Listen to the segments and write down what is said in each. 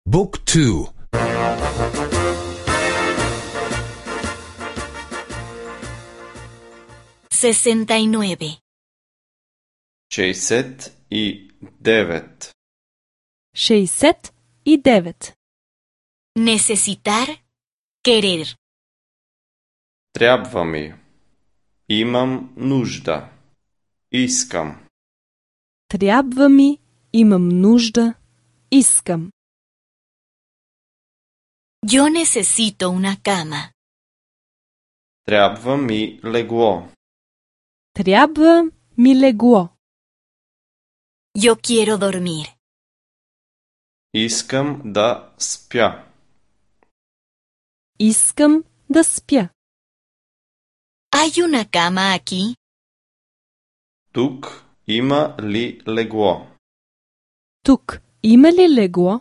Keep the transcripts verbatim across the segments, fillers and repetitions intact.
Book two. sesenta y nueve. шейсет и девет. шейсет и девет. Necesitar, querer. Трябва ми. Имам нужда. Искам. Трябва ми, имам нужда, искам. Yo necesito una cama. Трябва ми легло. Трябва ми легло. Yo quiero dormir. Искам да спя. Искам да спя. ¿Hay una cama aquí? Тук има ли легло? Тук има ли легло?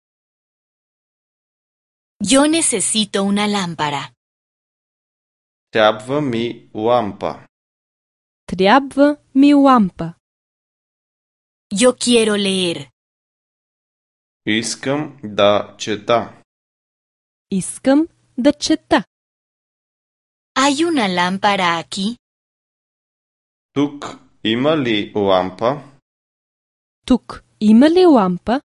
Yo necesito una lámpara. Трябва ми лампа. Трябва ми лампа. Yo quiero leer. Искам да чета. Искам да чета. ¿Hay una lámpara aquí? Тук има ли лампа? Тук има ли лампа?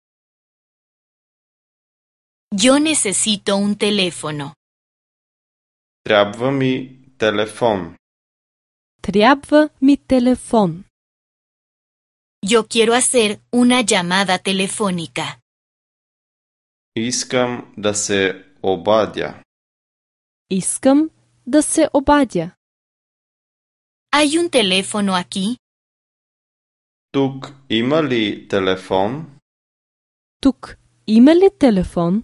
Yo necesito un teléfono. Трябва ми телефон. Трябва ми телефон. Yo quiero hacer una llamada telefónica. Искам да се обадя. Искам да се обадя. ¿Hay un teléfono aquí? Тук има ли телефон? Тук има ли телефон?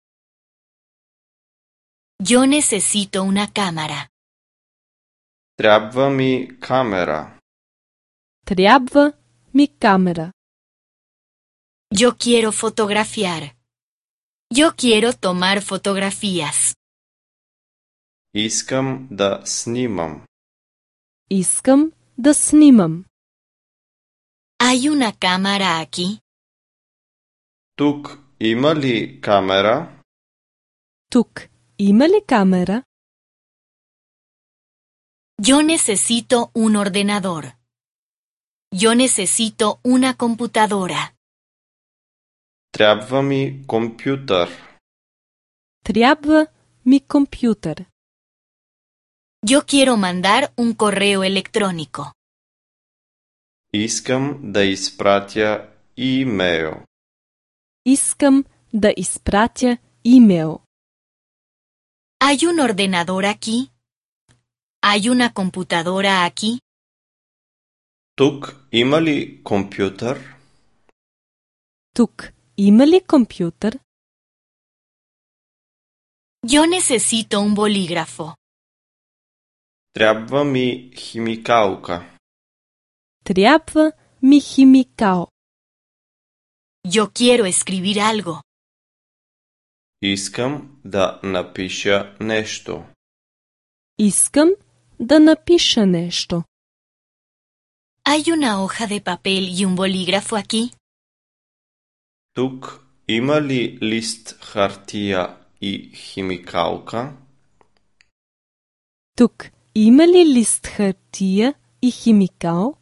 Yo necesito una cámara. Трябва ми камера. Трябва ми камера. Yo quiero fotografiar. Yo quiero tomar fotografías. Искам да снимам. Искам да снимам. ¿Hay una cámara aquí? Тук има ли камера? Тук има ли камера? Yo necesito un ordenador. Yo necesito una computadora. Трябва ми компютър. Трябва ми компютър. Yo quiero mandar un correo electrónico. Искам да изпратя имейл. Искам да изпратя имейл. ¿Hay un ordenador aquí? ¿Hay una computadora aquí? Тук има ли компютър? Тук има ли компютър? Yo necesito un bolígrafo. Трябва ми химикалка. Трябва ми химикал. Yo quiero escribir algo. Искам да напиша нещо. Искам да напиша нещо. ¿Hay una hoja de papel y un bolígrafo aquí? Тук има ли лист хартия и химикалка? Тук има ли лист хартия и химикал?